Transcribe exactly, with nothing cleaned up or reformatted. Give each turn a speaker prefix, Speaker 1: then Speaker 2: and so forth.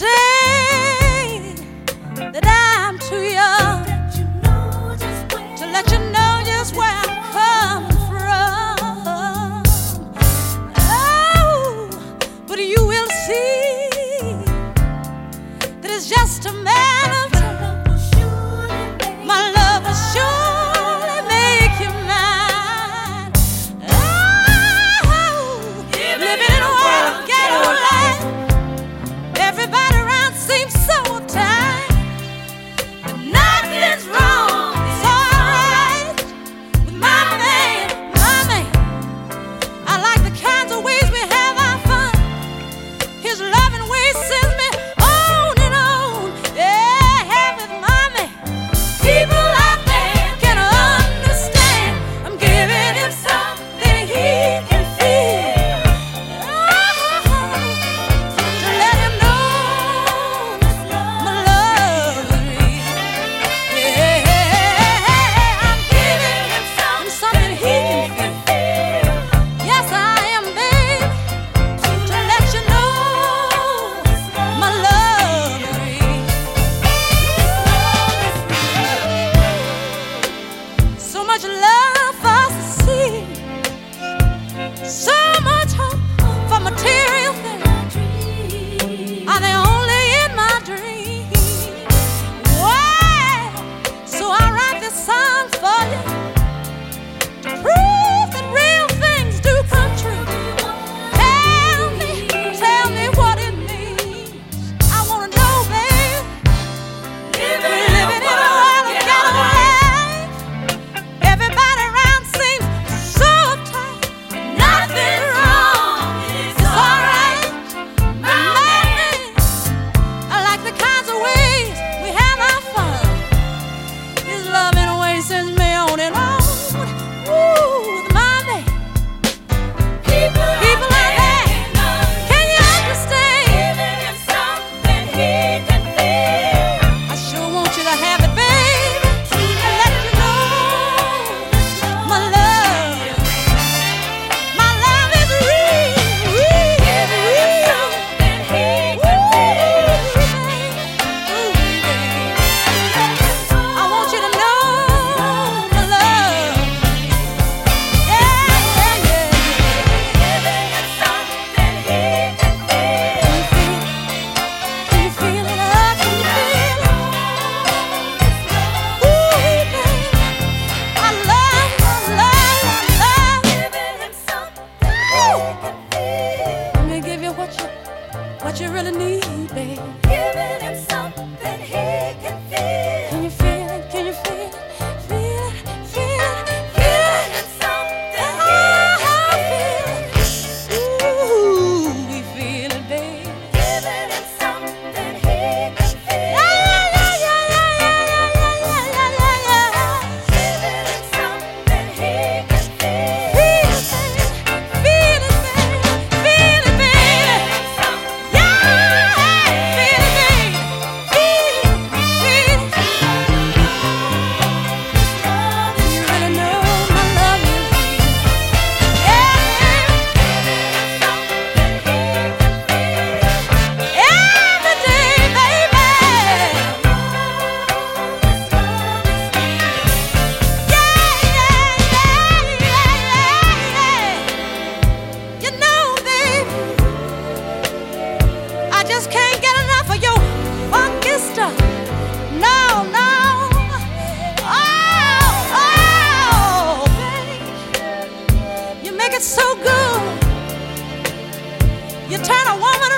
Speaker 1: say that I'm too young to let you know just where I'm coming from. Oh, but you will see that it's just a matter of time. My love will surely make you mine. Oh, living in a world of ghetto life. Everybody around seems so uptight, but nothing's wrong. It's alright with my man, my man. I like the kinds of ways we have our fun. His loving ways sends me on and on. Yeah, with my man. People out there can understand. I'm giving him something he can feel. To let him know my love is real. Yeah, I'm giving him something he can feel. Yes, I am, babe. To let you know my love is real. So much love for us to see. So much hope for material things. Are they only in my dreams? Why? So I write this song for you to prove that real things do come true. Tell me, tell me what it means. I wanna know, babe. We're living in a world of ghetto life. Everybody around seems so uptight. Nothing wrong. It's alright. My man. I like the kinds of ways we have our fun. His love in a way sends me on and on. Ooh, with my man. People out there, can you understand? I sure want you to have it, baby. To let you know my love, my love is real, real, real. I want you to know my love. Yeah, yeah, yeah. Can you feel it? Oh, can you feel it? Ooh, baby. I love, I love, I love. Let me give you what you, what you really need, baby. Can you feel it? Can you feel it? Feel it, feel it, feel it. Oh, feel it. Ooh, we feel it, baby. Yeah, yeah, yeah, yeah, yeah, yeah, yeah, yeah, yeah, yeah. Feel it, feel it, baby. Feel it, baby. Yeah, feel it, baby. Feel it, feel it. You really know my love is real. Yeah, every day, baby. Yeah, yeah, yeah, yeah, yeah. You know, baby, I just can't get enough of your funky stuff. No, no. Oh, oh, baby, you make it so good. You turn a woman